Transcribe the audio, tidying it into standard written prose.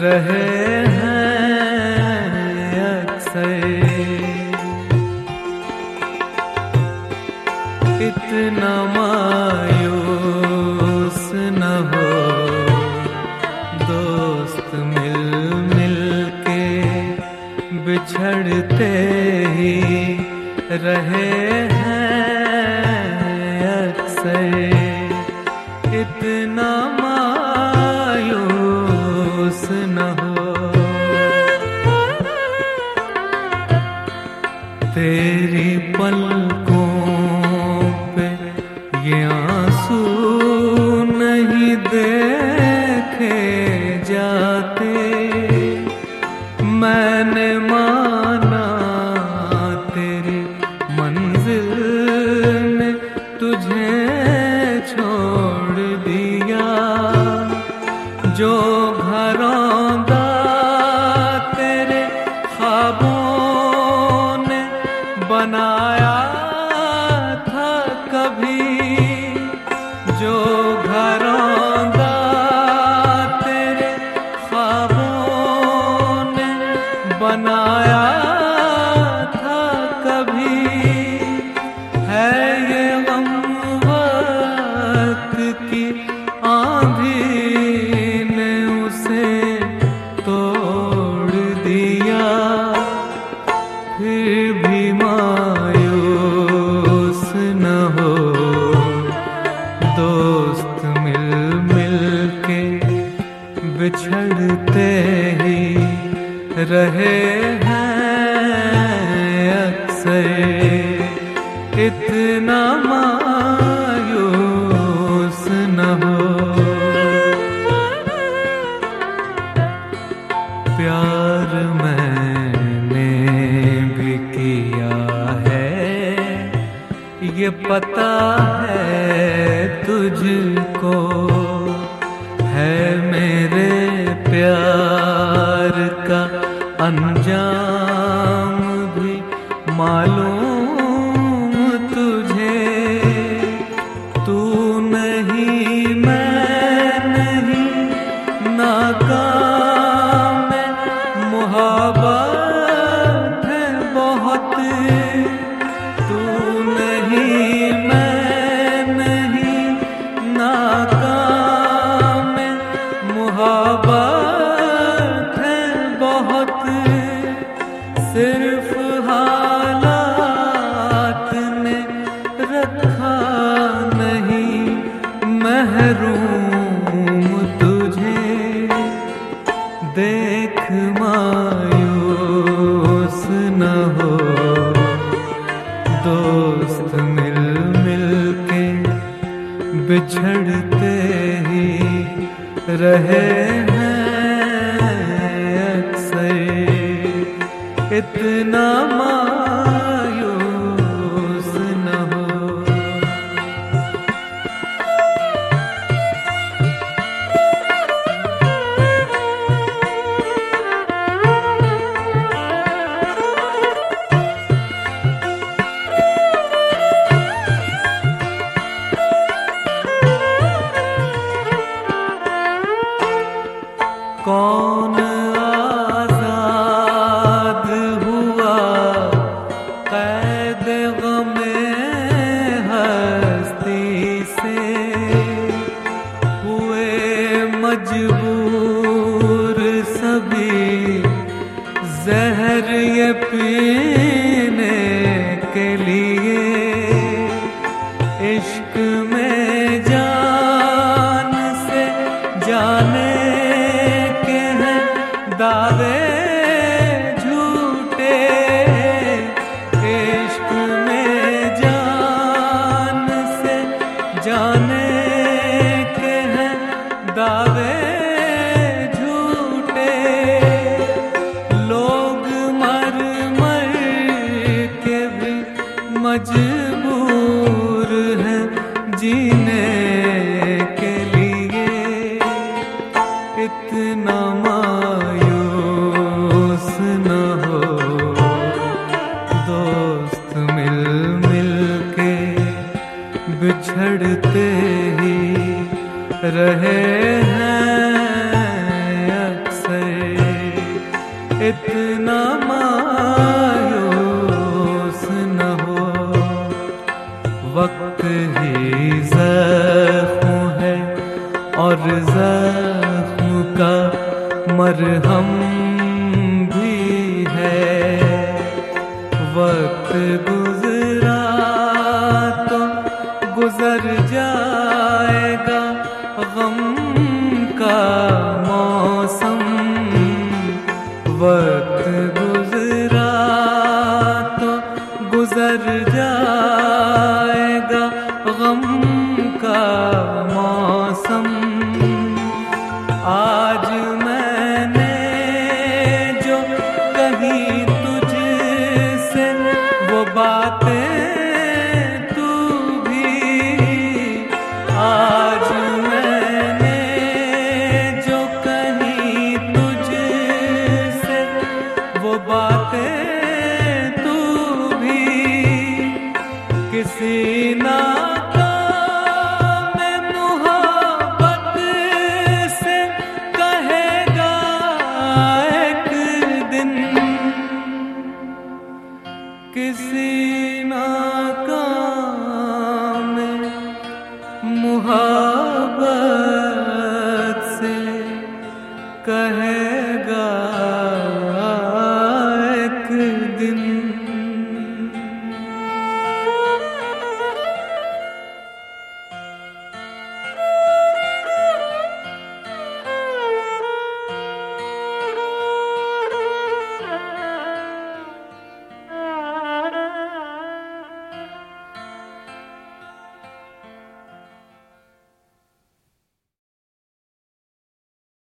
रहे हैं अक्सर। इतना मायूस न हो दोस्त, मिल मिल के बिछड़ते ही रहे हैं अक्सर। इतना मायूस न हो। तेरी पलकों पे ये आंसू नहीं देखे जाते। मैंने माना तेरी मंजिल ने तुझे छोड़ दिया। जो घरौंदा तेरे ख्वाबों ने बनाया था कभी, जो घरौंदा तेरे ख्वाबों ने बनाया था कभी, है ये गम वक्त की आंधी ने उसे तोड़ दिया। फिर भी मायूस न हो दोस्त, मिल मिल के बिछड़ते ही रहे हैं अक्सर। इतना मायूस न हो। प्यार मैंने भी किया है, ये पता है तुझको। है मेरे प्यार का अंजाम भी मालूम तुझे। तू नहीं मैं नहीं, नाकाम है मोहब्बत है बहुत। तू नहीं मैं नहीं, नाकाम है मोहब्बत है बहुत। सिर्फ हालात ने रखा नहीं महरूम तुझे। देख मायूस न हो दोस्त, मिल मिल के बिछड़ते ही रहे हैं अक्सर। इतना मायूस न हो। कौन आजाद हुआ कैद गमे हस्ती से। हुए मजबूर सभी जहर ये पीने के लिए। इश्क में जान से जाने दावे झूठे। इश्क में जान से जाने के हैं दावे झूठे। लोग मर मर के भी मजबूर हैं जीने के लिए। इतना मायूस न हो दोस्त, मिल मिल के बिछड़ते ही रहे हैं अक्सर। इतना मायूस न हो। वक्त ही ज़ख्म है और ज़ख्म का मरहम भी है। वक्त गुजरा तो गुजर जाएगा गम का मौसम। वक्त गुजरा तो गुजर जाएगा गम का मौसम। आज मैंने जो कही तुझसे वो बातें तू भी, आज मैंने जो कही तुझसे वो बातें तू भी किसी ना